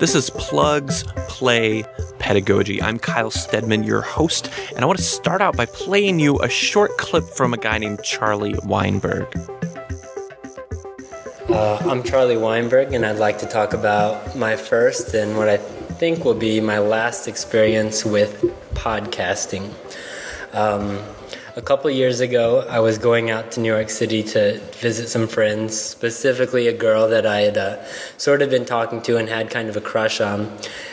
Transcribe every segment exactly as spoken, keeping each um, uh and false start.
This is Plugs Play Pedagogy. I'm Kyle Stedman, your host, and I want to start out by playing you a short clip from a guy named Charlie Weinberg. Uh, I'm Charlie Weinberg, and I'd like to talk about my first and what I think will be my last experience with podcasting. Um, a couple years ago, I was going out to New York City to visit some friends, specifically a girl that I had uh, sort of been talking to and had kind of a crush on.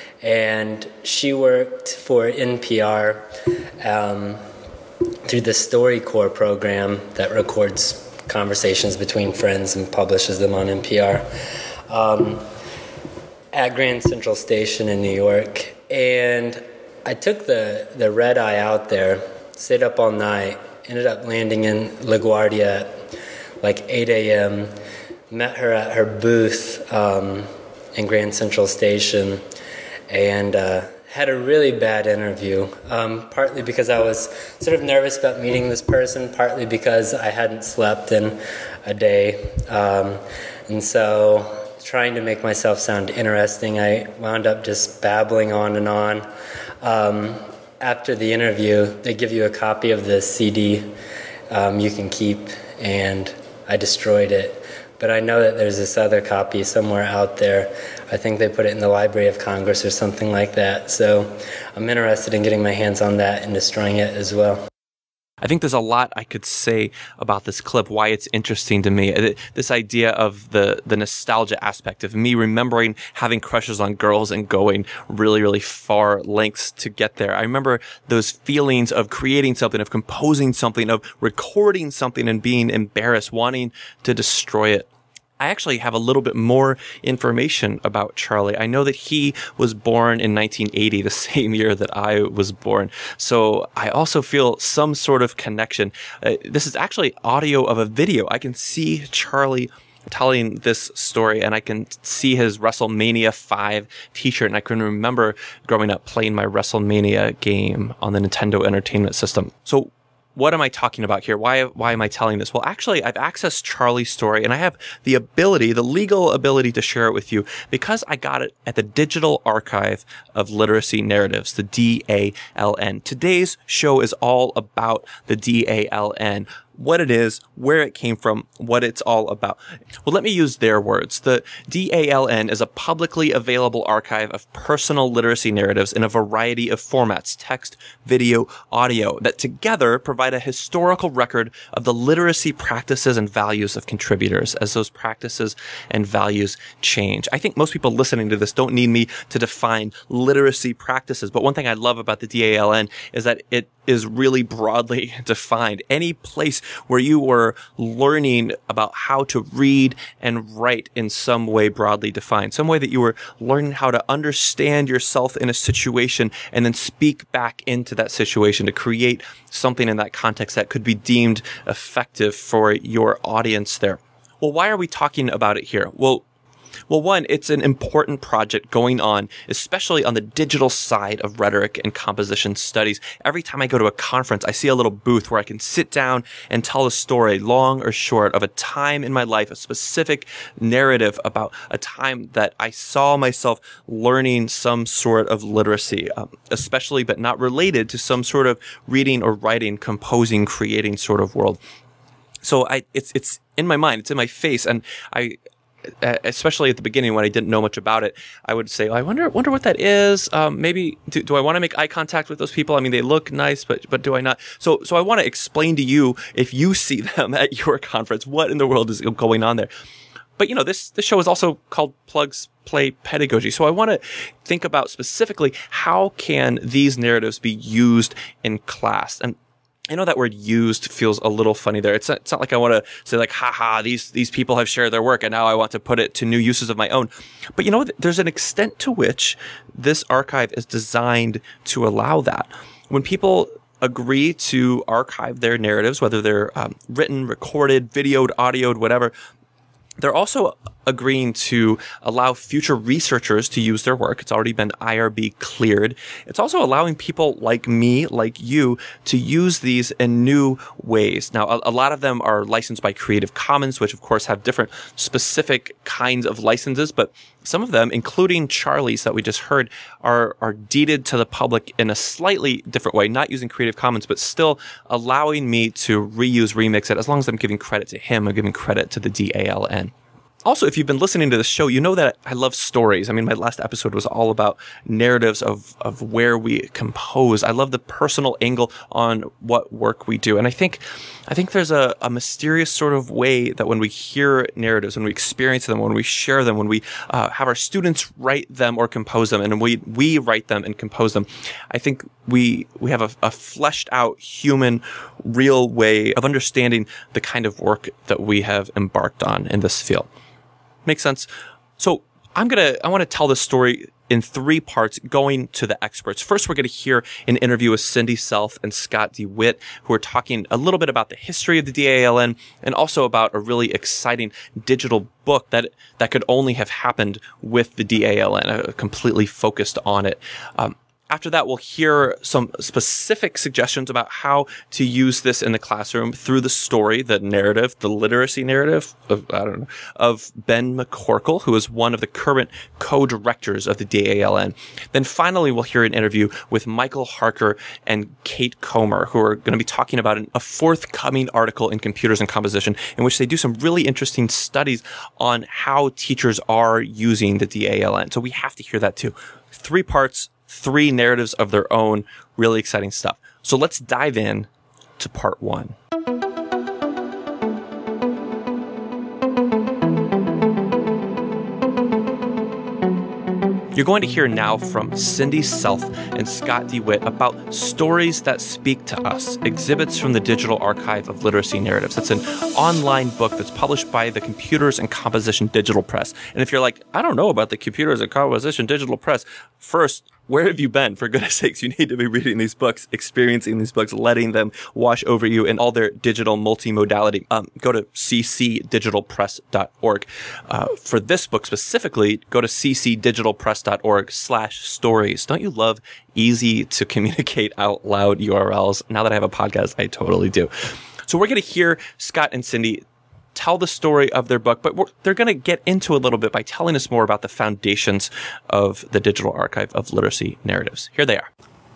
And she worked for N P R um, through the StoryCorps program that records conversations between friends and publishes them on N P R um, at Grand Central Station in New York. And I took the, the red eye out there, stayed up all night, ended up landing in LaGuardia at like eight a.m., met her at her booth um, in Grand Central Station, and uh, had a really bad interview, um, partly because I was sort of nervous about meeting this person, partly because I hadn't slept in a day. Um, and so trying to make myself sound interesting, I wound up just babbling on and on. Um, after the interview, they give you a copy of the C D um, you can keep, and I destroyed it. But I know that there's this other copy somewhere out there. I think they put it in the Library of Congress or something like that. So I'm interested in getting my hands on that and destroying it as well. I think there's a lot I could say about this clip, why it's interesting to me. This idea of the, the nostalgia aspect of me remembering having crushes on girls and going really, really far lengths to get there. I remember those feelings of creating something, of composing something, of recording something and being embarrassed, wanting to destroy it. I actually have a little bit more information about Charlie. I know that he was born in nineteen eighty, the same year that I was born. So I also feel some sort of connection. Uh, this is actually audio of a video. I can see Charlie telling this story, and I can see his WrestleMania five t-shirt, and I can remember growing up playing my WrestleMania game on the Nintendo Entertainment System. So what am I talking about here? Why, why am I telling this? Well, actually, I've accessed Charlie's story, and I have the ability, the legal ability to share it with you because I got it at the Digital Archive of Literacy Narratives, the D A L N. Today's show is all about the D A L N. What it is, where it came from, what it's all about. Well, let me use their words. The D A L N is a publicly available archive of personal literacy narratives in a variety of formats, text, video, audio, that together provide a historical record of the literacy practices and values of contributors as those practices and values change. I think most people listening to this don't need me to define literacy practices, but one thing I love about the D A L N is that it is really broadly defined. Any place where you were learning about how to read and write in some way broadly defined, some way that you were learning how to understand yourself in a situation and then speak back into that situation to create something in that context that could be deemed effective for your audience there. Well, why are we talking about it here? Well, Well, one, it's an important project going on, especially on the digital side of rhetoric and composition studies. Every time I go to a conference, I see a little booth where I can sit down and tell a story, long or short, of a time in my life, a specific narrative about a time that I saw myself learning some sort of literacy, um, especially but not related to some sort of reading or writing, composing, creating sort of world. So I, it's it's in my mind, it's in my face, and I. Especially at the beginning when I didn't know much about it, I would say, I wonder wonder what that is. Um, maybe, do, do I want to make eye contact with those people? I mean, they look nice, but but do I not? So so I want to explain to you, if you see them at your conference, what in the world is going on there. But, you know, this, this show is also called Plugs Play Pedagogy. So I want to think about specifically how can these narratives be used in class. And I know that word used feels a little funny there. It's not, it's not like I want to say like, haha, these, these people have shared their work and now I want to put it to new uses of my own. But you know, there's an extent to which this archive is designed to allow that. When people agree to archive their narratives, whether they're um, written, recorded, videoed, audioed, whatever, they're also agreeing to allow future researchers to use their work. It's already been I R B cleared. It's also allowing people like me, like you, to use these in new ways. Now, a, a lot of them are licensed by Creative Commons, which of course have different specific kinds of licenses, but some of them, including Charlie's that we just heard, are, are deeded to the public in a slightly different way, not using Creative Commons, but still allowing me to reuse, remix it, as long as I'm giving credit to him, I'm giving credit to the D A L N. Also, if you've been listening to the show, you know that I love stories. I mean, my last episode was all about narratives of, of where we compose. I love the personal angle on what work we do. And I think I think there's a, a mysterious sort of way that when we hear narratives, when we experience them, when we share them, when we uh, have our students write them or compose them, and we we write them and compose them, I think we we have a, a fleshed out human, real way of understanding the kind of work that we have embarked on in this field. Makes sense. So I'm going to, I want to tell this story in three parts, going to the experts. First, we're going to hear an interview with Cindy Self and Scott DeWitt, who are talking a little bit about the history of the D A L N and also about a really exciting digital book that that could only have happened with the D A L N, uh, completely focused on it. Um, After that, we'll hear some specific suggestions about how to use this in the classroom through the story, the narrative, the literacy narrative of, I don't know, of Ben McCorkle, who is one of the current co-directors of the D A L N. Then finally, we'll hear an interview with Michael Harker and Kate Comer, who are going to be talking about an, a forthcoming article in Computers and Composition in which they do some really interesting studies on how teachers are using the D A L N. So we have to hear that too. Three parts. Three narratives of their own, really exciting stuff. So let's dive in to part one. You're going to hear now from Cindy Self and Scott DeWitt about Stories That Speak to Us, exhibits from the Digital Archive of Literacy Narratives. It's an online book that's published by the Computers and Composition Digital Press. And if you're like, I don't know about the Computers and Composition Digital Press, first, where have you been? For goodness sakes, you need to be reading these books, experiencing these books, letting them wash over you in all their digital multimodality. Um, go to c c digital press dot org. Uh, for this book specifically, go to c c digital press dot org slash stories. Don't you love easy to communicate out loud U R Ls? Now that I have a podcast, I totally do. So we're going to hear Scott and Cindy tell the story of their book, but we're, they're going to get into a little bit by telling us more about the foundations of the Digital Archive of Literacy Narratives. Here they are.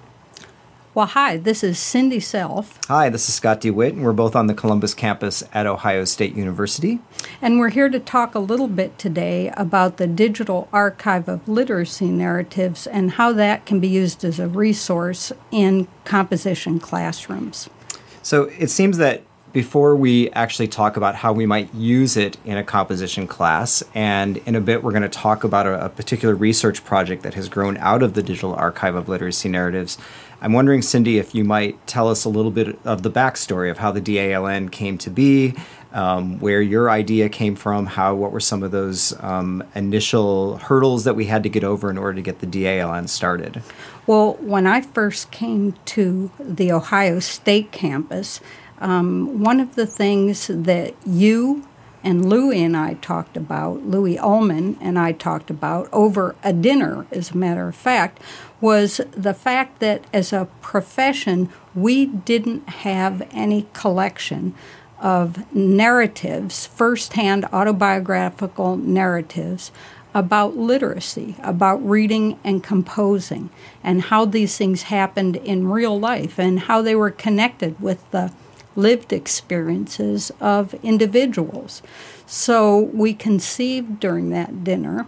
Well, hi, this is Cindy Self. Hi, this is Scott DeWitt, and we're both on the Columbus campus at Ohio State University. And we're here to talk a little bit today about the Digital Archive of Literacy Narratives and how that can be used as a resource in composition classrooms. So it seems that before we actually talk about how we might use it in a composition class, and in a bit we're going to talk about a, a particular research project that has grown out of the Digital Archive of Literacy Narratives, I'm wondering, Cindy, if you might tell us a little bit of the backstory of how the D A L N came to be, um, where your idea came from, how what were some of those um, initial hurdles that we had to get over in order to get the D A L N started? Well, when I first came to the Ohio State campus, Um, one of the things that you and Louie and I talked about, Louie Ullman and I talked about over a dinner, as a matter of fact, was the fact that as a profession, we didn't have any collection of narratives, first-hand autobiographical narratives about literacy, about reading and composing, and how these things happened in real life and how they were connected with the lived experiences of individuals. So we conceived during that dinner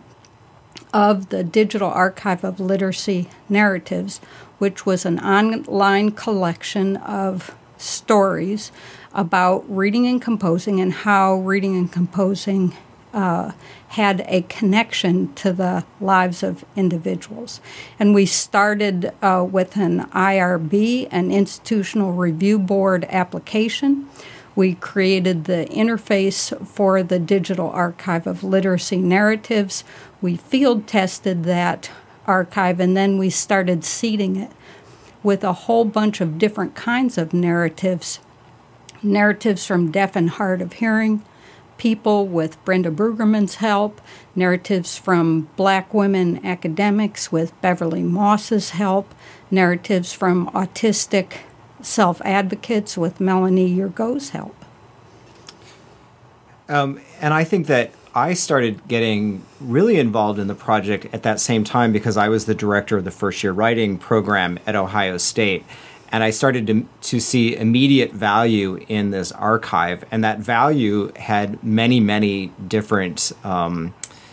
of the Digital Archive of Literacy Narratives, which was an online collection of stories about reading and composing and how reading and composing uh, had a connection to the lives of individuals. And we started uh, with an I R B, an Institutional Review Board application. We created the interface for the Digital Archive of Literacy Narratives. We field tested that archive, and then we started seeding it with a whole bunch of different kinds of narratives, narratives from deaf and hard of hearing, people with Brenda Brueggemann's help, narratives from Black women academics with Beverly Moss's help, narratives from autistic self-advocates with Melanie Yergo's help. Um, and I think that I started getting really involved in the project at that same time because I was the director of the first year writing program at Ohio State. And I started to, to see immediate value in this archive. And that value had many, many different um,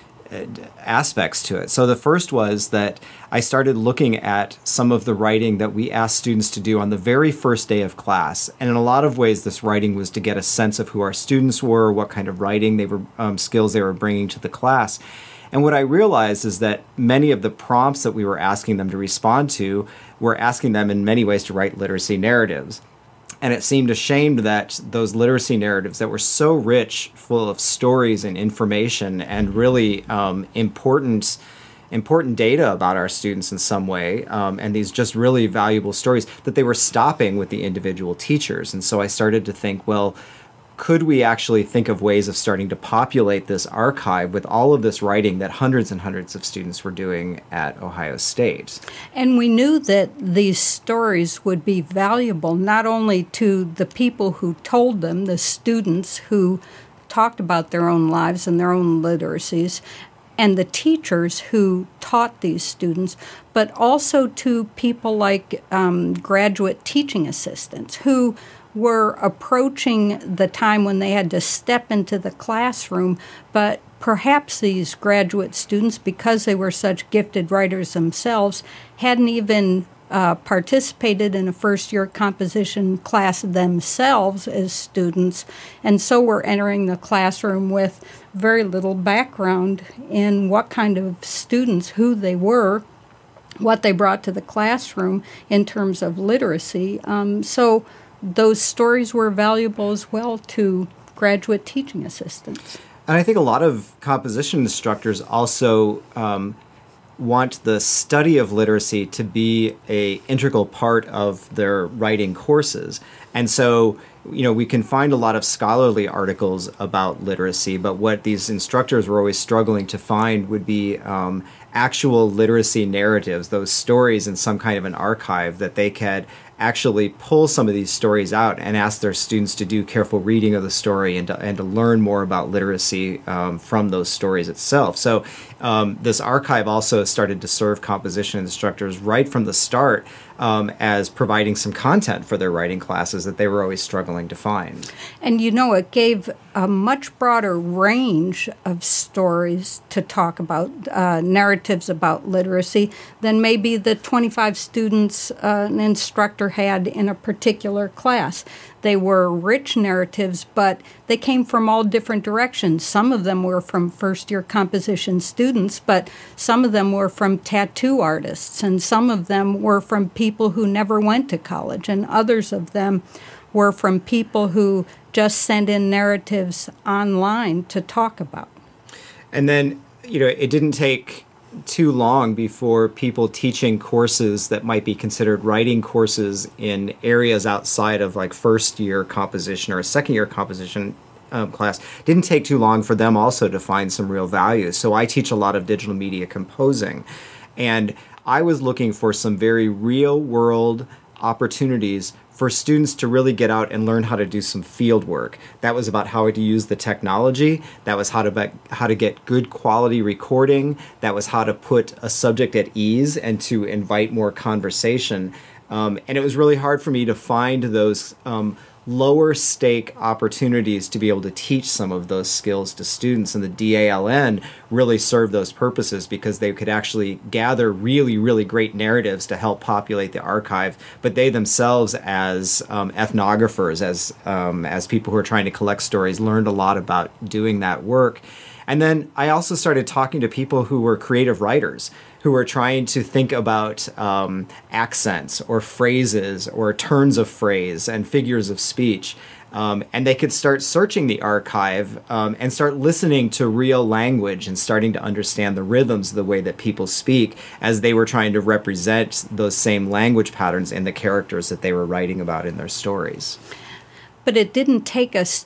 aspects to it. So the first was that I started looking at some of the writing that we asked students to do on the very first day of class. And in a lot of ways, this writing was to get a sense of who our students were, what kind of writing they were, um, skills they were bringing to the class. And what I realized is that many of the prompts that we were asking them to respond to were asking them in many ways to write literacy narratives. And it seemed a shame that those literacy narratives that were so rich, full of stories and information and really um, important important data about our students in some way, um, and these just really valuable stories, that they were stopping with the individual teachers. And so I started to think, well, could we actually think of ways of starting to populate this archive with all of this writing that hundreds and hundreds of students were doing at Ohio State? And we knew that these stories would be valuable not only to the people who told them, the students who talked about their own lives and their own literacies, and the teachers who taught these students, but also to people like um, graduate teaching assistants who were approaching the time when they had to step into the classroom, but perhaps these graduate students, because they were such gifted writers themselves, hadn't even uh, participated in a first-year composition class themselves as students, and so were entering the classroom with very little background in what kind of students, who they were, what they brought to the classroom in terms of literacy. Um, so those stories were valuable as well to graduate teaching assistants. And I think a lot of composition instructors also um, want the study of literacy to be a integral part of their writing courses. And so, you know, we can find a lot of scholarly articles about literacy, but what these instructors were always struggling to find would be um, actual literacy narratives, those stories in some kind of an archive that they could actually pull some of these stories out and ask their students to do careful reading of the story and to, and to learn more about literacy um, from those stories itself. So um, this archive also started to serve composition instructors right from the start um, as providing some content for their writing classes that they were always struggling to find. And you know, it gave a much broader range of stories to talk about, uh, narratives about literacy, than maybe the twenty-five students uh, an instructor had in a particular class. They were rich narratives, but they came from all different directions. Some of them were from first-year composition students, but some of them were from tattoo artists, and some of them were from people who never went to college, and others of them were from people who just sent in narratives online to talk about. And then, you know, it didn't take too long before people teaching courses that might be considered writing courses in areas outside of like first year composition or a second year composition um, class, didn't take too long for them also to find some real value. So I teach a lot of digital media composing, and I was looking for some very real world opportunities for students to really get out and learn how to do some field work. That was about how to use the technology. That was how to how to get good quality recording. That was how to put a subject at ease and to invite more conversation. Um, and it was really hard for me to find those um, lower stake opportunities to be able to teach some of those skills to students. And the D A L N really served those purposes because they could actually gather really, really great narratives to help populate the archive. But they themselves, as um, ethnographers, as um, as people who are trying to collect stories, learned a lot about doing that work. And then I also started talking to people who were creative writers, who were trying to think about um, accents or phrases or turns of phrase and figures of speech. Um, and they could start searching the archive um, and start listening to real language and starting to understand the rhythms of the way that people speak as they were trying to represent those same language patterns in the characters that they were writing about in their stories. But it didn't take us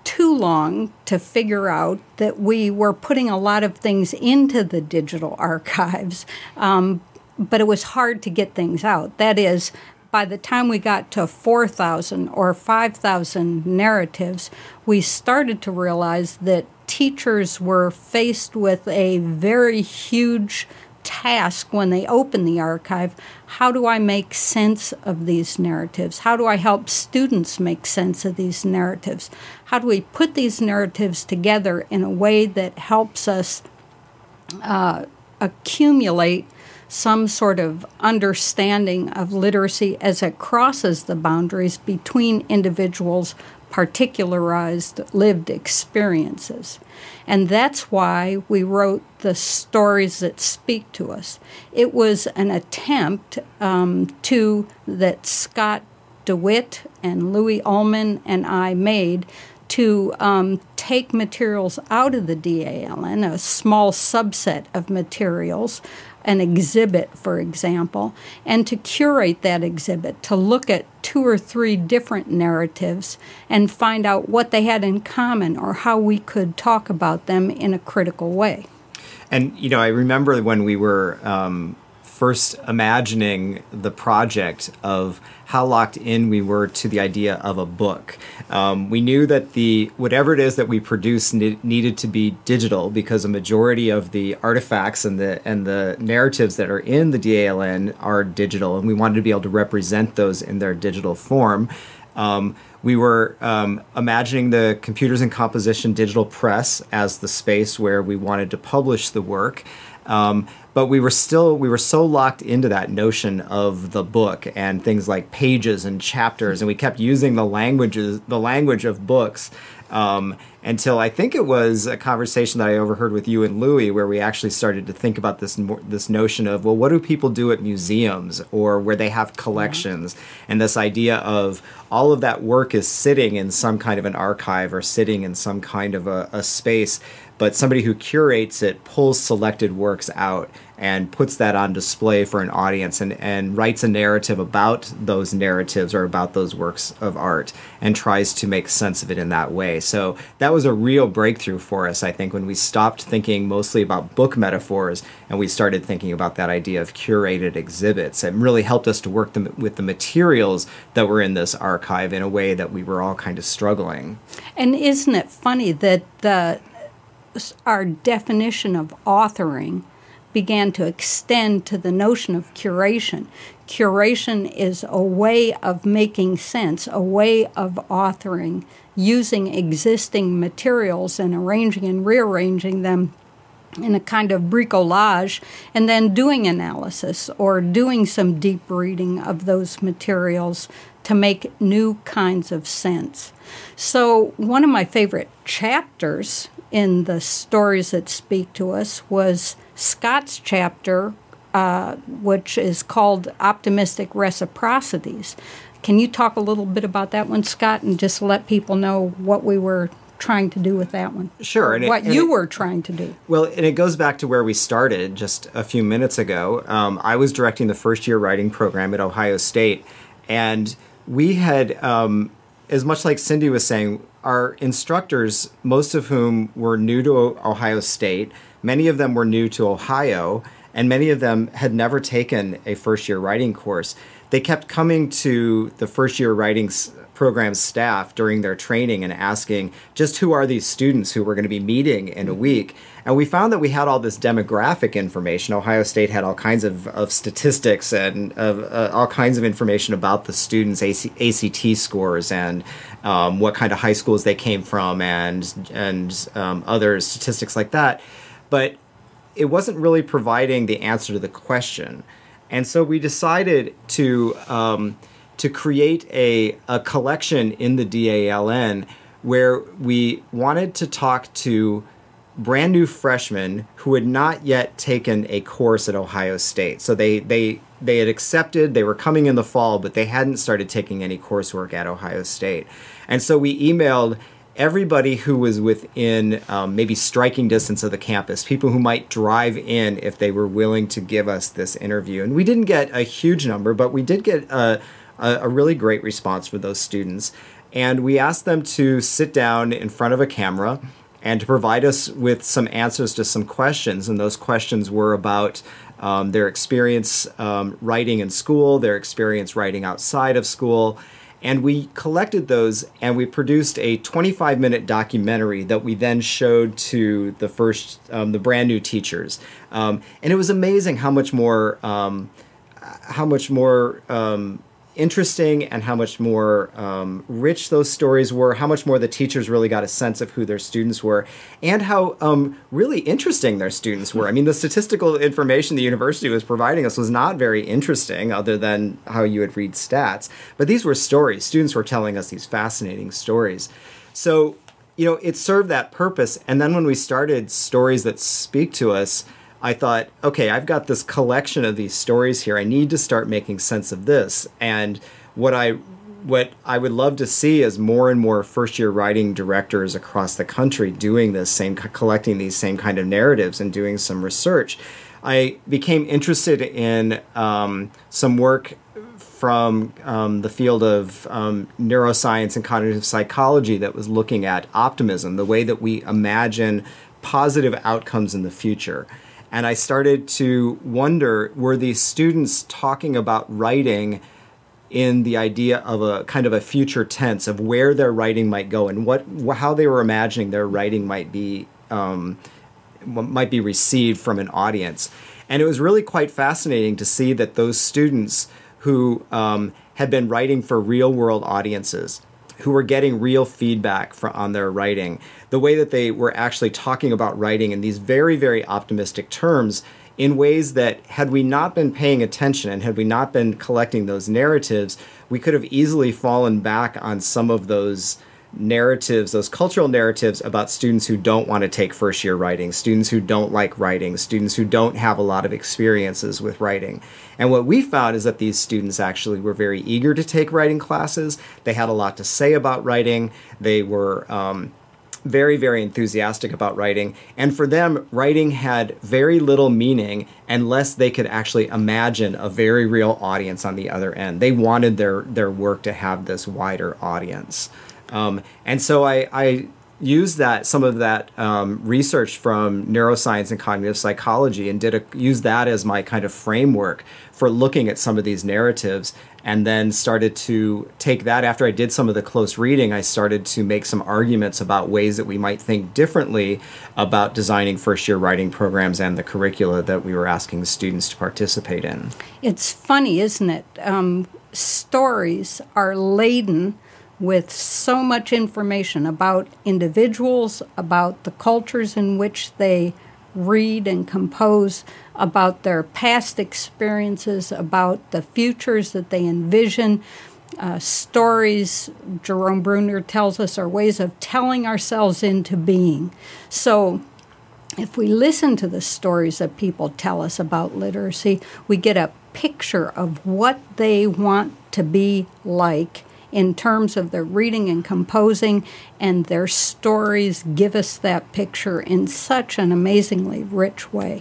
too long to figure out that we were putting a lot of things into the digital archives, um, but it was hard to get things out. That is, by the time we got to four thousand or five thousand narratives, we started to realize that teachers were faced with a very huge task when they open the archive. How do I make sense of these narratives? How do I help students make sense of these narratives? How do we put these narratives together in a way that helps us uh, accumulate some sort of understanding of literacy as it crosses the boundaries between individuals' particularized lived experiences? And that's why we wrote the Stories That Speak to Us. It was an attempt um, to that Scott DeWitt and Louis Ullman and I made to um, take materials out of the D A L N, a small subset of materials, an exhibit, for example, and to curate that exhibit, to look at two or three different narratives and find out what they had in common or how we could talk about them in a critical way. And, you know, I remember when we were um, first imagining the project of how locked in we were to the idea of a book. Um, we knew that the whatever it is that we produced ne- needed to be digital, because a majority of the artifacts and the and the narratives that are in the D A L N are digital, and we wanted to be able to represent those in their digital form. Um, we were um, imagining the Computers and Composition Digital Press as the space where we wanted to publish the work. Um, but we were still, we were so locked into that notion of the book and things like pages and chapters, and we kept using the languages, the language of books, um, until I think it was a conversation that I overheard with you and Louis, where we actually started to think about this this notion of, well, what do people do at museums or where they have collections? Mm-hmm. And this idea of all of that work is sitting in some kind of an archive or sitting in some kind of a, a space, but somebody who curates it pulls selected works out and puts that on display for an audience and, and writes a narrative about those narratives or about those works of art and tries to make sense of it in that way. So that was a real breakthrough for us, I think, when we stopped thinking mostly about book metaphors and we started thinking about that idea of curated exhibits. It really helped us to work the, with the materials that were in this archive in a way that we were all kind of struggling. And isn't it funny that the our definition of authoring began to extend to the notion of curation. Curation is a way of making sense, a way of authoring, using existing materials and arranging and rearranging them in a kind of bricolage, and then doing analysis or doing some deep reading of those materials to make new kinds of sense. So one of my favorite chapters in the Stories That Speak to Us was Scott's chapter, uh, which is called Optimistic Reciprocities. Can you talk a little bit about that one, Scott, and just let people know what we were trying to do with that one? Sure. And what it, and you it, were trying to do. Well, and it goes back to where we started just a few minutes ago. Um, I was directing the first year writing program at Ohio State, and we had, um, as much like Cindy was saying, our instructors, most of whom were new to Ohio State, many of them were new to Ohio, and many of them had never taken a first-year writing course. They kept coming to the first-year writing program staff during their training and asking, just who are these students who we're going to be meeting in a week? And we found that we had all this demographic information. Ohio State had all kinds of, of statistics and of, uh, all kinds of information about the students' A C, A C T scores and um, what kind of high schools they came from and, and um, other statistics like that. But it wasn't really providing the answer to the question. And so we decided to um, to create a, a collection in the D A L N where we wanted to talk to brand new freshmen who had not yet taken a course at Ohio State. So they they they had accepted, they were coming in the fall, but they hadn't started taking any coursework at Ohio State. And so we emailed everybody who was within um, maybe striking distance of the campus, people who might drive in if they were willing to give us this interview. And we didn't get a huge number, but we did get a, a, a really great response for those students. And we asked them to sit down in front of a camera and to provide us with some answers to some questions. And those questions were about um, their experience um, writing in school, their experience writing outside of school. And we collected those and we produced a twenty-five minute documentary that we then showed to the first, um, the brand new teachers. Um, and it was amazing how much more, um, how much more um, interesting and how much more um, rich those stories were, how much more the teachers really got a sense of who their students were, and how um, really interesting their students were. I mean, the statistical information the university was providing us was not very interesting, other than how you would read stats. But these were stories. Students were telling us these fascinating stories. So, you know, it served that purpose. And then when we started Stories That Speak to Us, I thought, okay, I've got this collection of these stories here. I need to start making sense of this. And what I what I would love to see is more and more first-year writing directors across the country doing this same, collecting these same kind of narratives and doing some research. I became interested in um, some work from um, the field of um, neuroscience and cognitive psychology that was looking at optimism, the way that we imagine positive outcomes in the future. And I started to wonder, were these students talking about writing in the idea of a kind of a future tense of where their writing might go and what how they were imagining their writing might be um, might be received from an audience. And it was really quite fascinating to see that those students who um, had been writing for real world audiences, who were getting real feedback for, on their writing, the way that they were actually talking about writing in these very, very optimistic terms in ways that, had we not been paying attention and had we not been collecting those narratives, we could have easily fallen back on some of those narratives, those cultural narratives about students who don't want to take first year writing, students who don't like writing, students who don't have a lot of experiences with writing. And what we found is that these students actually were very eager to take writing classes. They had a lot to say about writing. They were um, very, very enthusiastic about writing. And for them, writing had very little meaning unless they could actually imagine a very real audience on the other end. They wanted their, their work to have this wider audience. Um, and so I, I used that some of that um, research from neuroscience and cognitive psychology and did a, use that as my kind of framework for looking at some of these narratives, and then started to take that. After I did some of the close reading, I started to make some arguments about ways that we might think differently about designing first-year writing programs and the curricula that we were asking students to participate in. It's funny, isn't it? Um, stories are laden with so much information about individuals, about the cultures in which they read and compose, about their past experiences, about the futures that they envision. Uh, stories, Jerome Bruner tells us, are ways of telling ourselves into being. So if we listen to the stories that people tell us about literacy, we get a picture of what they want to be like in terms of their reading and composing, and their stories give us that picture in such an amazingly rich way.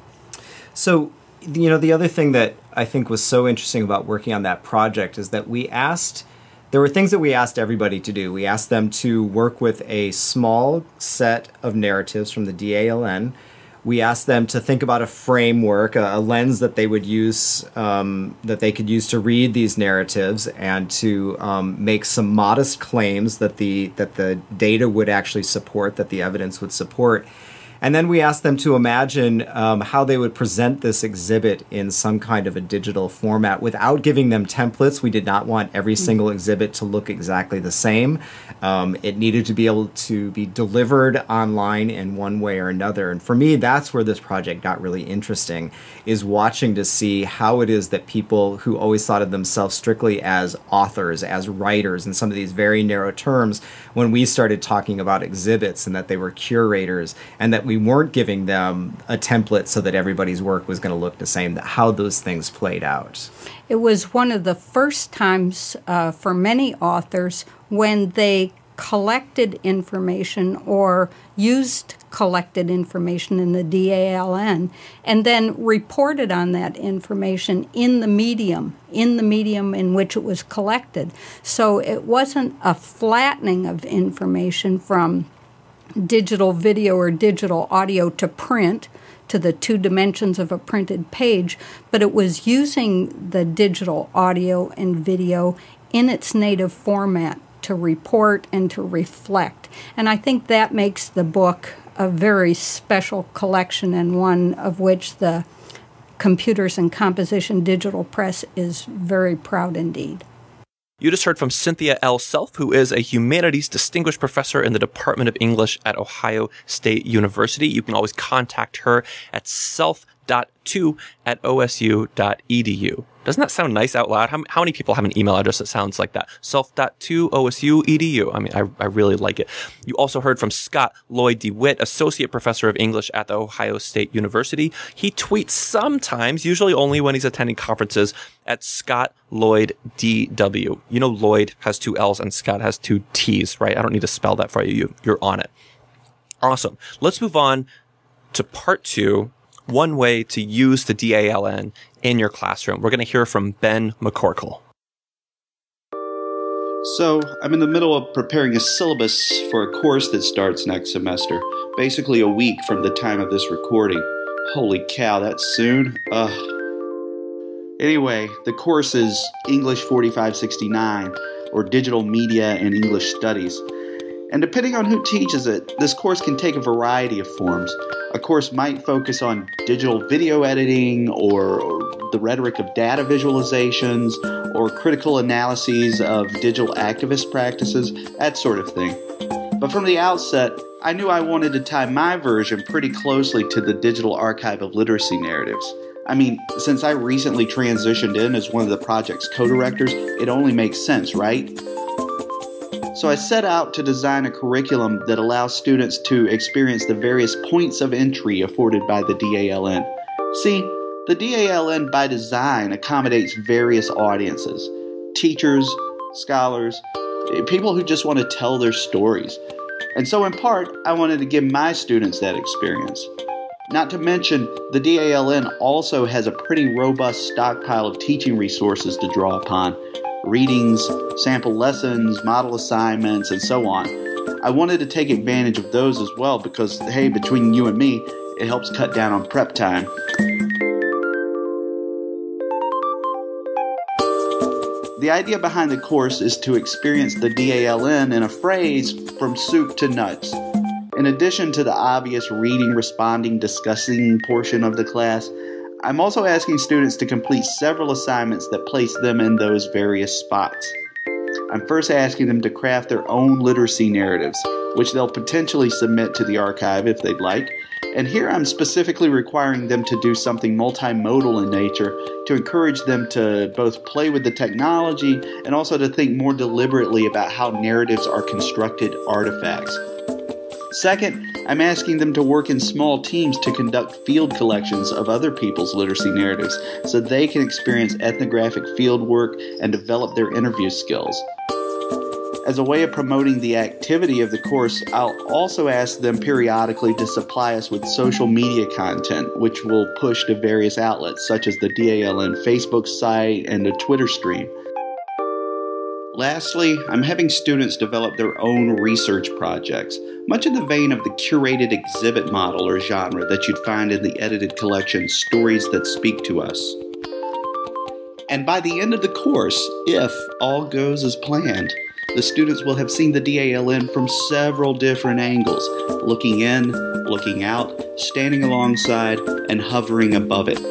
So, you know, the other thing that I think was so interesting about working on that project is that we asked, there were things that we asked everybody to do. We asked them to work with a small set of narratives from the D A L N. We asked them to think about a framework, a, a lens that they would use, um, that they could use to read these narratives and to um, make some modest claims that the that the data would actually support, that the evidence would support. And then we asked them to imagine um, how they would present this exhibit in some kind of a digital format without giving them templates. We did not want every single exhibit to look exactly the same. Um, it needed to be able to be delivered online in one way or another. And for me, that's where this project got really interesting, is watching to see how it is that people who always thought of themselves strictly as authors, as writers, in some of these very narrow terms, when we started talking about exhibits and that they were curators and that we weren't giving them a template so that everybody's work was going to look the same, that how those things played out. It was one of the first times uh, for many authors when they collected information or used collected information in the D A L N and then reported on that information in the medium, in the medium in which it was collected. So it wasn't a flattening of information from digital video or digital audio to print, to the two dimensions of a printed page, but it was using the digital audio and video in its native format to report and to reflect. And I think that makes the book a very special collection, and one of which the Computers and Composition Digital Press is very proud indeed. You just heard from Cynthia L. Self, who is a Humanities Distinguished Professor in the Department of English at Ohio State University. You can always contact her at self dot two at o s u dot e d u. Doesn't that sound nice out loud? How, how many people have an email address that sounds like that? self dot two o s u dot e d u. I mean, I, I really like it. You also heard from Scott Lloyd DeWitt, Associate Professor of English at The Ohio State University. He tweets sometimes, usually only when he's attending conferences, at Scott Lloyd D W. You know, Lloyd has two L's and Scott has two T's, right? I don't need to spell that for you. you you're on it. Awesome. Let's move on to part two. One way to use the D A L N in your classroom. We're going to hear from Ben McCorkle. So, I'm in the middle of preparing a syllabus for a course that starts next semester, basically a week from the time of this recording. Holy cow, that's soon? Ugh. Anyway, the course is English forty-five sixty-nine, or Digital Media and English Studies. And depending on who teaches it, this course can take a variety of forms. A course might focus on digital video editing, or, or the rhetoric of data visualizations, or critical analyses of digital activist practices, that sort of thing. But from the outset, I knew I wanted to tie my version pretty closely to the Digital Archive of Literacy narratives. I mean, since I recently transitioned in as one of the project's co-directors, it only makes sense, right? So I set out to design a curriculum that allows students to experience the various points of entry afforded by the D A L N. See, the D A L N by design accommodates various audiences: teachers, scholars, people who just want to tell their stories. And so in part, I wanted to give my students that experience. Not to mention, the D A L N also has a pretty robust stockpile of teaching resources to draw upon. Readings, sample lessons, model assignments, and so on. I wanted to take advantage of those as well because, hey, between you and me, it helps cut down on prep time. The idea behind the course is to experience the D A L N in a phrase from soup to nuts. In addition to the obvious reading, responding, discussing portion of the class, I'm also asking students to complete several assignments that place them in those various spots. I'm first asking them to craft their own literacy narratives, which they'll potentially submit to the archive if they'd like. And here I'm specifically requiring them to do something multimodal in nature to encourage them to both play with the technology and also to think more deliberately about how narratives are constructed artifacts. Second, I'm asking them to work in small teams to conduct field collections of other people's literacy narratives so they can experience ethnographic field work and develop their interview skills. As a way of promoting the activity of the course, I'll also ask them periodically to supply us with social media content, which we'll push to various outlets such as the D A L N Facebook site and the Twitter stream. Lastly, I'm having students develop their own research projects, much in the vein of the curated exhibit model or genre that you'd find in the edited collection Stories That Speak to Us. And by the end of the course, if all goes as planned, the students will have seen the D A L N from several different angles, looking in, looking out, standing alongside, and hovering above it.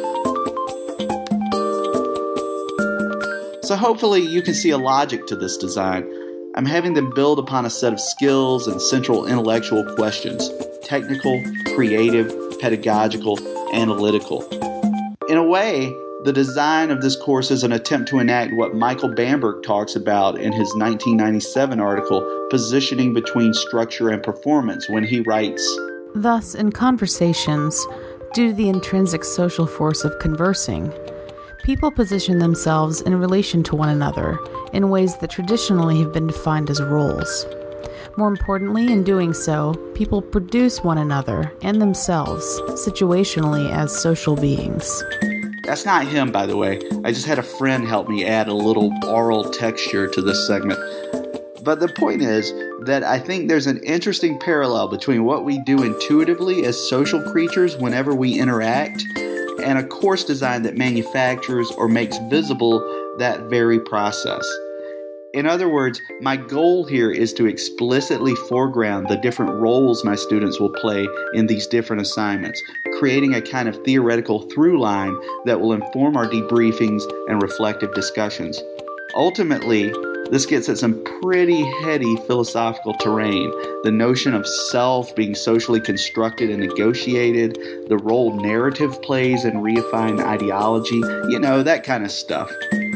So hopefully you can see a logic to this design. I'm having them build upon a set of skills and central intellectual questions: technical, creative, pedagogical, analytical. In a way, the design of this course is an attempt to enact what Michael Bamberg talks about in his nineteen ninety-seven article, Positioning Between Structure and Performance, when he writes, "Thus, in conversations, due to the intrinsic social force of conversing, people position themselves in relation to one another in ways that traditionally have been defined as roles. More importantly, in doing so, people produce one another and themselves, situationally as social beings. That's not him, by the way. I just had a friend help me add a little oral texture to this segment. But the point is that I think there's an interesting parallel between what we do intuitively as social creatures whenever we interact and a course design that manufactures or makes visible that very process. In other words, my goal here is to explicitly foreground the different roles my students will play in these different assignments, creating a kind of theoretical through line that will inform our debriefings and reflective discussions. Ultimately, this gets at some pretty heady philosophical terrain, the notion of self being socially constructed and negotiated, the role narrative plays in reifying ideology, you know, that kind of stuff.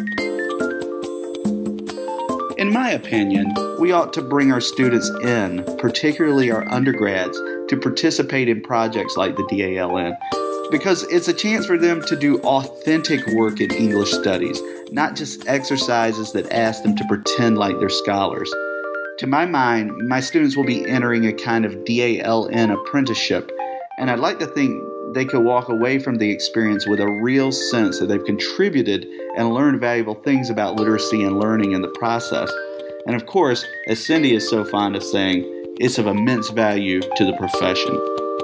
In my opinion, we ought to bring our students in, particularly our undergrads, to participate in projects like the D A L N, because it's a chance for them to do authentic work in English studies, not just exercises that ask them to pretend like they're scholars. To my mind, my students will be entering a kind of D A L N apprenticeship, and I'd like to think they could walk away from the experience with a real sense that they've contributed and learned valuable things about literacy and learning in the process. And of course, as Cindy is so fond of saying, it's of immense value to the profession.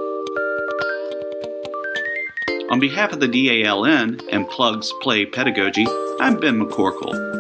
On behalf of the D A L N and Plugs Play Pedagogy, I'm Ben McCorkle.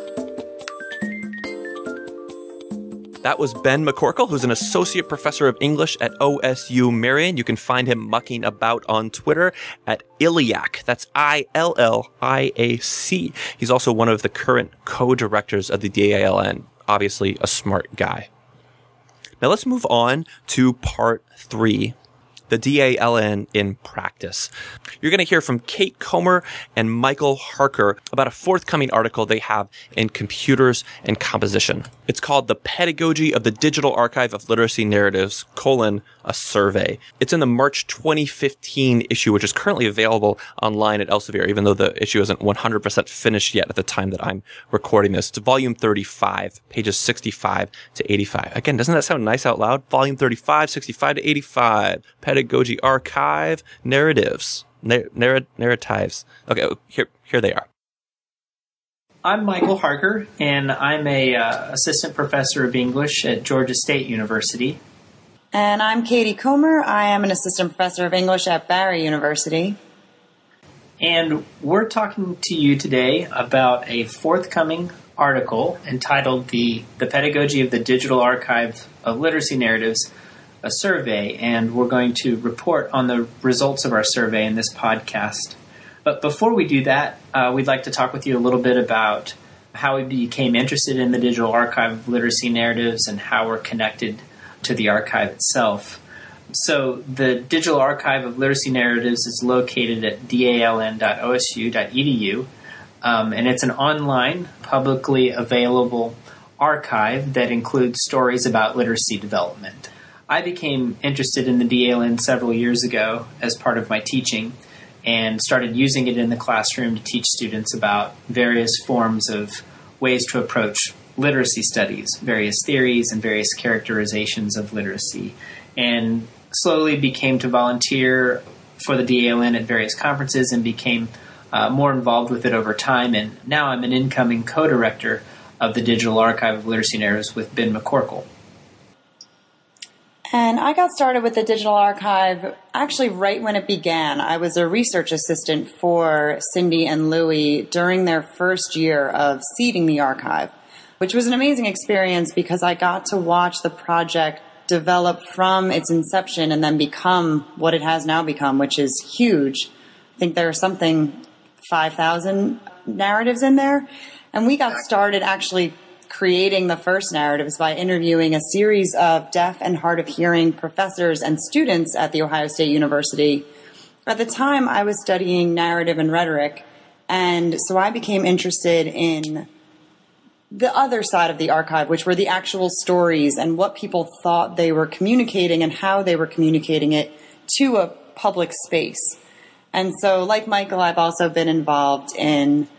That was Ben McCorkle, who's an associate professor of English at O S U Marion. You can find him mucking about on Twitter at Illiac. That's I L L I A C. He's also one of the current co-directors of the D A L N. Obviously, a smart guy. Now let's move on to part three. The D A L N in practice. You're going to hear from Kate Comer and Michael Harker about a forthcoming article they have in Computers and Composition. It's called The Pedagogy of the Digital Archive of Literacy Narratives, colon, a survey. It's in the March twenty fifteen issue, which is currently available online at Elsevier, even though the issue isn't one hundred percent finished yet at the time that I'm recording this. It's volume thirty-five, pages sixty-five to eighty-five. Again, doesn't that sound nice out loud? Volume thirty-five, sixty-five to eighty-five. Pedagogy Archive, Narratives. Narr- narr- narratives. Okay, here, here they are. I'm Michael Harker, and I'm a uh, assistant professor of English at Georgia State University. And I'm Katie Comer. I am an assistant professor of English at Barry University. And we're talking to you today about a forthcoming article entitled The, the Pedagogy of the Digital Archive of Literacy Narratives, a survey, and we're going to report on the results of our survey in this podcast. But before we do that, uh, we'd like to talk with you a little bit about how we became interested in the Digital Archive of Literacy Narratives and how we're connected to the archive itself. So the Digital Archive of Literacy Narratives is located at d a l n dot o s u dot e d u, um, and it's an online, publicly available archive that includes stories about literacy development. I became interested in the D A L N several years ago as part of my teaching and started using it in the classroom to teach students about various forms of ways to approach literacy studies, various theories and various characterizations of literacy, and slowly became to volunteer for the D A L N at various conferences and became uh, more involved with it over time. And now I'm an incoming co-director of the Digital Archive of Literacy Narratives with Ben McCorkle. And I got started with the Digital Archive actually right when it began. I was a research assistant for Cindy and Louie during their first year of seeding the archive, which was an amazing experience because I got to watch the project develop from its inception and then become what it has now become, which is huge. I think there are something five thousand narratives in there. And we got started actually creating the first narratives by interviewing a series of deaf and hard of hearing professors and students at The Ohio State University. At the time, I was studying narrative and rhetoric, and so I became interested in the other side of the archive, which were the actual stories and what people thought they were communicating and how they were communicating it to a public space. And so, like Michael, I've also been involved in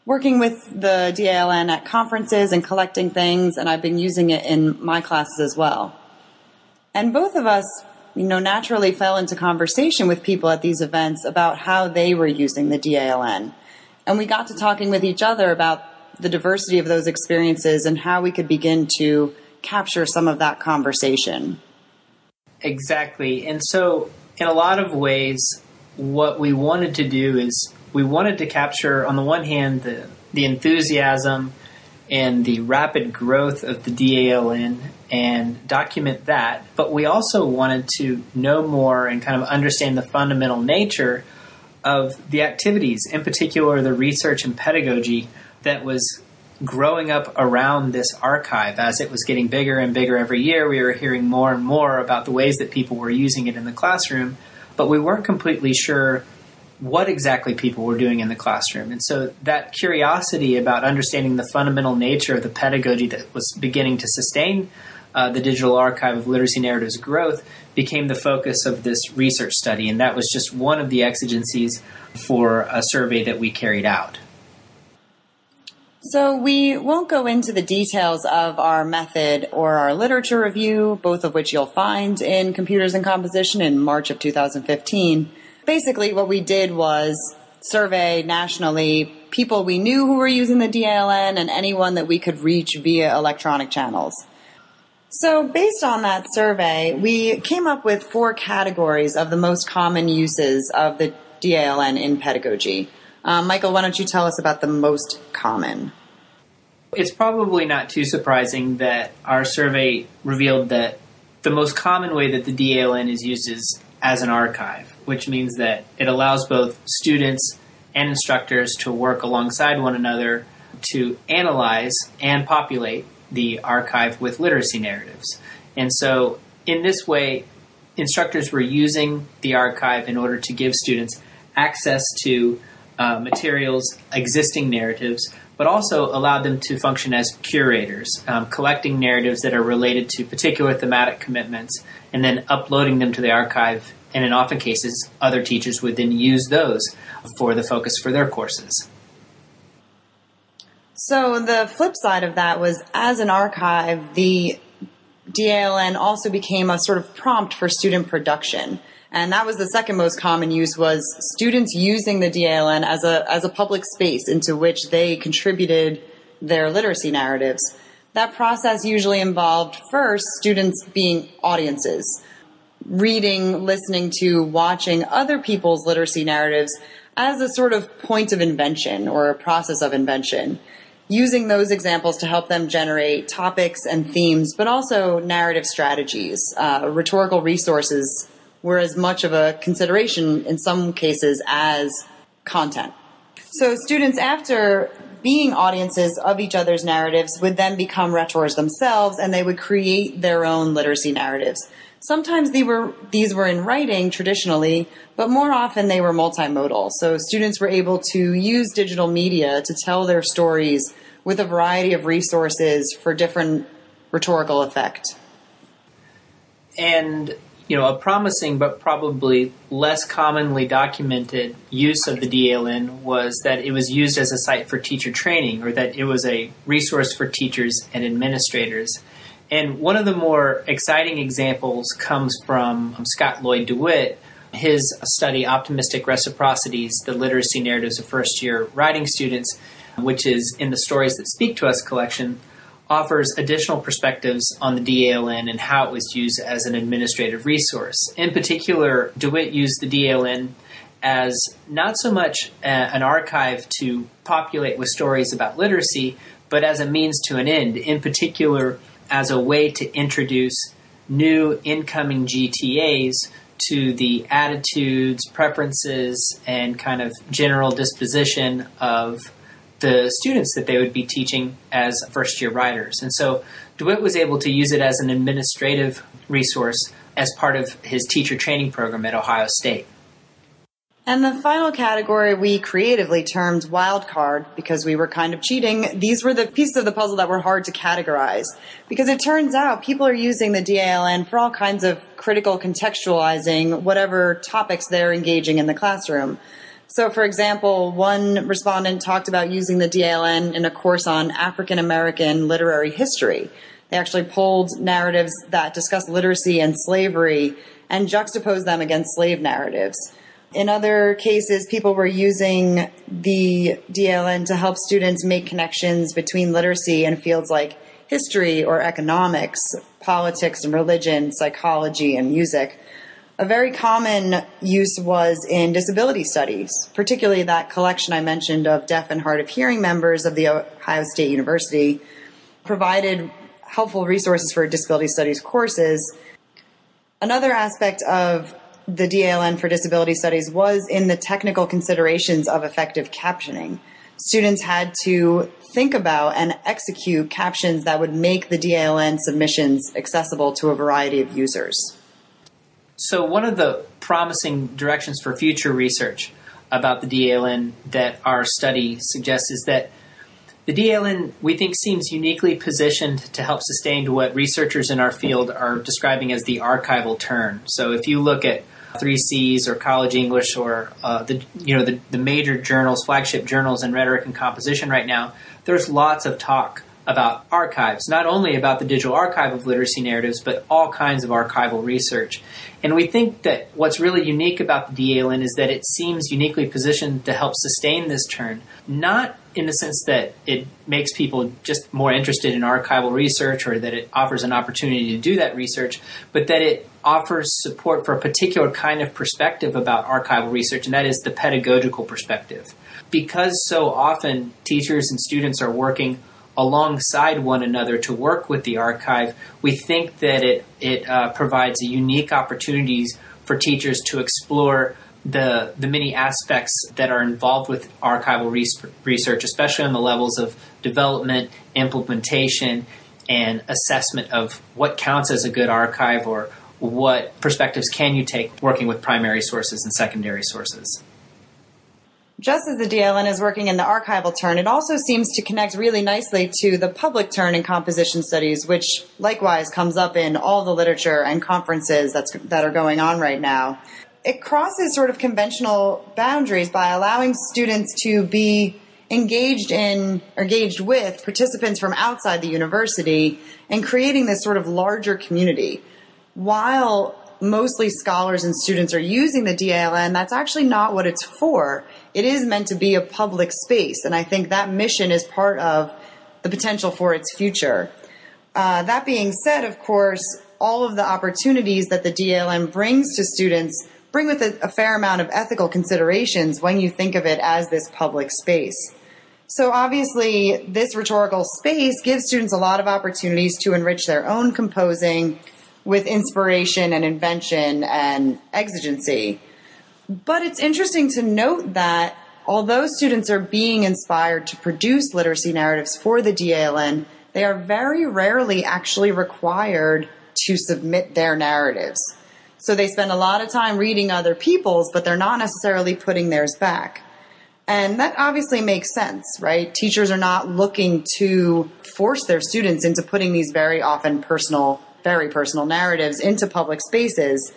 working with the D A L N at conferences and collecting things, and I've been using it in my classes as well. And both of us, you know, naturally fell into conversation with people at these events about how they were using the D A L N. And we got to talking with each other about the diversity of those experiences and how we could begin to capture some of that conversation. Exactly. And so in a lot of ways, what we wanted to do is we wanted to capture, on the one hand, the, the enthusiasm and the rapid growth of the D A L N and document that. But we also wanted to know more and kind of understand the fundamental nature of the activities, in particular the research and pedagogy that was growing up around this archive. As it was getting bigger and bigger every year, we were hearing more and more about the ways that people were using it in the classroom, but we weren't completely sure what exactly people were doing in the classroom. And so that curiosity about understanding the fundamental nature of the pedagogy that was beginning to sustain uh, the Digital Archive of Literacy Narratives growth became the focus of this research study. And that was just one of the exigencies for a survey that we carried out. So we won't go into the details of our method or our literature review, both of which you'll find in Computers and Composition in March of two thousand fifteen. Basically, what we did was survey nationally people we knew who were using the D A L N and anyone that we could reach via electronic channels. So based on that survey, we came up with four categories of the most common uses of the D A L N in pedagogy. Um, Michael, why don't you tell us about the most common? It's probably not too surprising that our survey revealed that the most common way that the D A L N is used is as an archive, which means that it allows both students and instructors to work alongside one another to analyze and populate the archive with literacy narratives. And so in this way, instructors were using the archive in order to give students access to uh, materials, existing narratives, but also allowed them to function as curators, um, collecting narratives that are related to particular thematic commitments and then uploading them to the archive. And in often cases, other teachers would then use those for the focus for their courses. So the flip side of that was, as an archive, the D A L N also became a sort of prompt for student production. And that was the second most common use, was students using the D A L N as a as a public space into which they contributed their literacy narratives. That process usually involved first students being audiences, reading, listening to, watching other people's literacy narratives as a sort of point of invention or a process of invention, using those examples to help them generate topics and themes, but also narrative strategies. Uh, rhetorical resources were as much of a consideration in some cases as content. So students, after being audiences of each other's narratives, would then become rhetors themselves, and they would create their own literacy narratives. Sometimes they were, these were in writing traditionally, but more often they were multimodal. So students were able to use digital media to tell their stories with a variety of resources for different rhetorical effect. And, you know, a promising but probably less commonly documented use of the D A L N was that it was used as a site for teacher training, or that it was a resource for teachers and administrators. And one of the more exciting examples comes from um, Scott Lloyd DeWitt. His study, Optimistic Reciprocities, the Literacy Narratives of First-Year Writing Students, which is in the Stories That Speak to Us collection, offers additional perspectives on the D A L N and how it was used as an administrative resource. In particular, DeWitt used the D A L N as not so much a, an archive to populate with stories about literacy, but as a means to an end, in particular as a way to introduce new incoming G T As to the attitudes, preferences, and kind of general disposition of the students that they would be teaching as first-year writers. And so DeWitt was able to use it as an administrative resource as part of his teacher training program at Ohio State. And the final category we creatively termed wildcard, because we were kind of cheating. These were the pieces of the puzzle that were hard to categorize, because it turns out people are using the D A L N for all kinds of critical contextualizing whatever topics they're engaging in the classroom. So, for example, one respondent talked about using the D A L N in a course on African American literary history. They actually pulled narratives that discuss literacy and slavery and juxtaposed them against slave narratives. In other cases, people were using the D A L N to help students make connections between literacy and fields like history or economics, politics and religion, psychology and music. A very common use was in disability studies, particularly that collection I mentioned of deaf and hard of hearing members of the Ohio State University provided helpful resources for disability studies courses. Another aspect of the D A L N for disability studies was in the technical considerations of effective captioning. Students had to think about and execute captions that would make the D A L N submissions accessible to a variety of users. So one of the promising directions for future research about the D A L N that our study suggests is that the D A L N, we think, seems uniquely positioned to help sustain what researchers in our field are describing as the archival turn. So if you look at three C's or College English or uh, the you know the, the major journals, flagship journals in rhetoric and composition right now, there's lots of talk about archives, not only about the digital archive of literacy narratives, but all kinds of archival research. And we think that what's really unique about the D A L N is that it seems uniquely positioned to help sustain this turn, not in the sense that it makes people just more interested in archival research or that it offers an opportunity to do that research, but that it offers support for a particular kind of perspective about archival research, and that is the pedagogical perspective. Because so often teachers and students are working alongside one another to work with the archive, we think that it, it uh, provides a unique opportunities for teachers to explore the the many aspects that are involved with archival res- research, especially on the levels of development, implementation, and assessment of what counts as a good archive or what perspectives can you take working with primary sources and secondary sources. Just as the D A L N is working in the archival turn, it also seems to connect really nicely to the public turn in composition studies, which likewise comes up in all the literature and conferences that's, that are going on right now. It crosses sort of conventional boundaries by allowing students to be engaged in, or engaged with participants from outside the university and creating this sort of larger community. While mostly scholars and students are using the D A L N, that's actually not what it's for. It is meant to be a public space, and I think that mission is part of the potential for its future. Uh, that being said, of course, all of the opportunities that the D A L N brings to students bring with it a fair amount of ethical considerations when you think of it as this public space. So obviously, this rhetorical space gives students a lot of opportunities to enrich their own composing with inspiration and invention and exigency. But it's interesting to note that although students are being inspired to produce literacy narratives for the D A L N, they are very rarely actually required to submit their narratives. So they spend a lot of time reading other people's, but they're not necessarily putting theirs back. And that obviously makes sense, right? Teachers are not looking to force their students into putting these very often personal, very personal narratives into public spaces.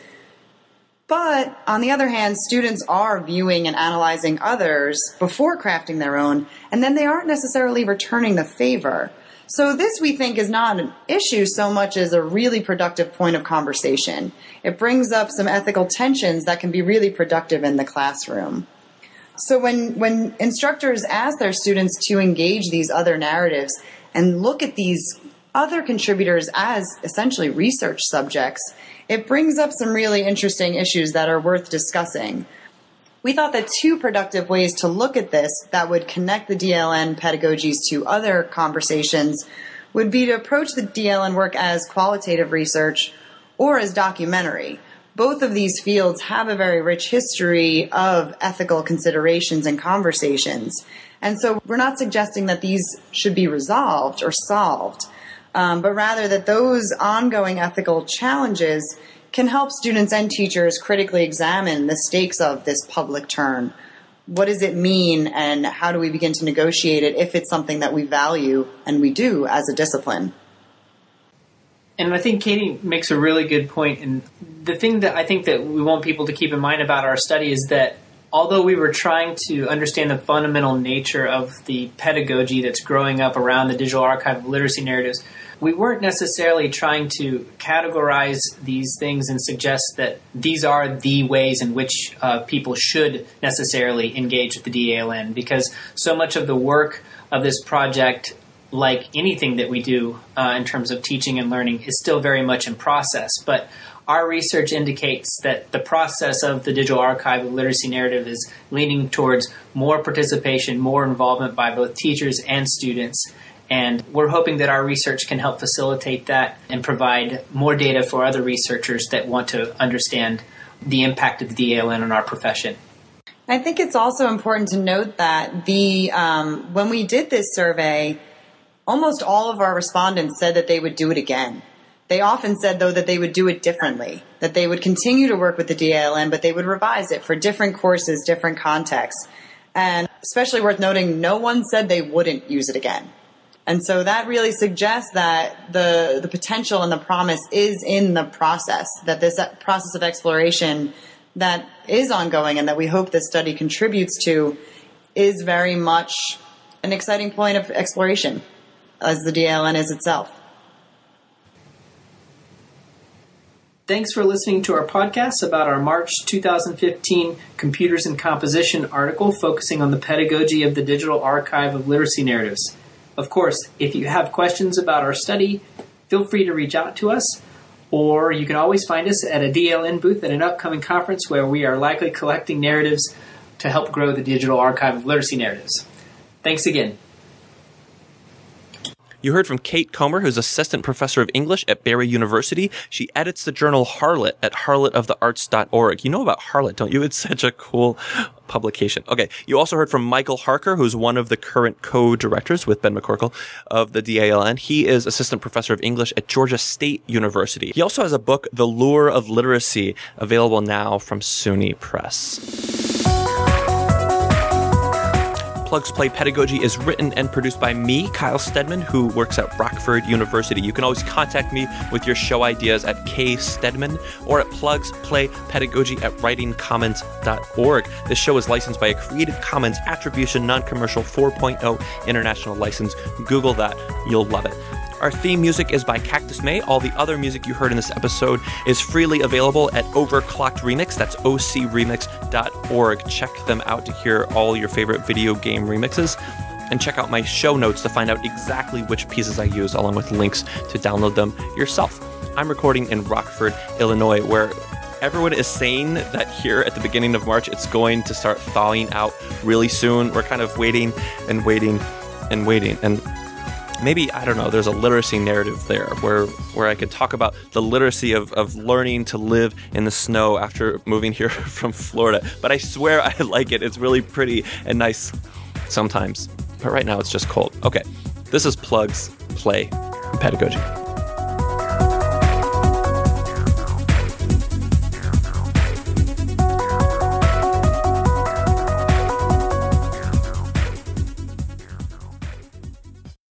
But on the other hand, students are viewing and analyzing others before crafting their own, and then they aren't necessarily returning the favor. So this, we think, is not an issue so much as a really productive point of conversation. It brings up some ethical tensions that can be really productive in the classroom. So when, when instructors ask their students to engage these other narratives and look at these other contributors as essentially research subjects, it brings up some really interesting issues that are worth discussing. We thought that two productive ways to look at this that would connect the D A L N pedagogies to other conversations would be to approach the D A L N work as qualitative research or as documentary. Both of these fields have a very rich history of ethical considerations and conversations. And so we're not suggesting that these should be resolved or solved, um, but rather that those ongoing ethical challenges can help students and teachers critically examine the stakes of this public turn. What does it mean, and how do we begin to negotiate it if it's something that we value, and we do as a discipline? And I think Katie makes a really good point. And the thing that I think that we want people to keep in mind about our study is that although we were trying to understand the fundamental nature of the pedagogy that's growing up around the digital archive of literacy narratives, we weren't necessarily trying to categorize these things and suggest that these are the ways in which uh, people should necessarily engage with the D A L N, because so much of the work of this project, like anything that we do uh, in terms of teaching and learning, is still very much in process. But our research indicates that the process of the Digital Archive of Literacy Narrative is leaning towards more participation, more involvement by both teachers and students. And we're hoping that our research can help facilitate that and provide more data for other researchers that want to understand the impact of the D A L N on our profession. I think it's also important to note that the um, when we did this survey, almost all of our respondents said that they would do it again. They often said, though, that they would do it differently, that they would continue to work with the D A L N, but they would revise it for different courses, different contexts. And especially worth noting, no one said they wouldn't use it again. And so that really suggests that the, the potential and the promise is in the process, that this process of exploration that is ongoing and that we hope this study contributes to is very much an exciting point of exploration, as the D A L N is itself. Thanks for listening to our podcast about our March two thousand fifteen Computers and Composition article focusing on the pedagogy of the Digital Archive of Literacy Narratives. Of course, if you have questions about our study, feel free to reach out to us, or you can always find us at a D A L N booth at an upcoming conference where we are likely collecting narratives to help grow the Digital Archive of Literacy Narratives. Thanks again. You heard from Kate Comer, who's assistant professor of English at Barry University. She edits the journal Harlot at harlot of the arts dot org. You know about Harlot, don't you? It's such a cool publication. Okay. You also heard from Michael Harker, who's one of the current co-directors with Ben McCorkle of the D A L N. He is assistant professor of English at Georgia State University. He also has a book, The Lure of Literacy, available now from SUNY Press. Plugs Play Pedagogy is written and produced by me, Kyle Stedman, who works at Rockford University. You can always contact me with your show ideas at kstedman or at plugsplaypedagogy at writing commons dot org. This show is licensed by a Creative Commons Attribution Non-Commercial four point oh International License. Google that. You'll love it. Our theme music is by Cactus May. All the other music you heard in this episode is freely available at Overclocked Remix. That's o c remix dot org. Check them out to hear all your favorite video game remixes. And check out my show notes to find out exactly which pieces I use, along with links to download them yourself. I'm recording in Rockford, Illinois, where everyone is saying that here at the beginning of March, it's going to start thawing out really soon. We're kind of waiting and waiting and waiting. And maybe, I don't know, there's a literacy narrative there where where I could talk about the literacy of, of learning to live in the snow after moving here from Florida. But I swear I like it. It's really pretty and nice sometimes. But right now it's just cold. Okay, this is Plugs Play Pedagogy.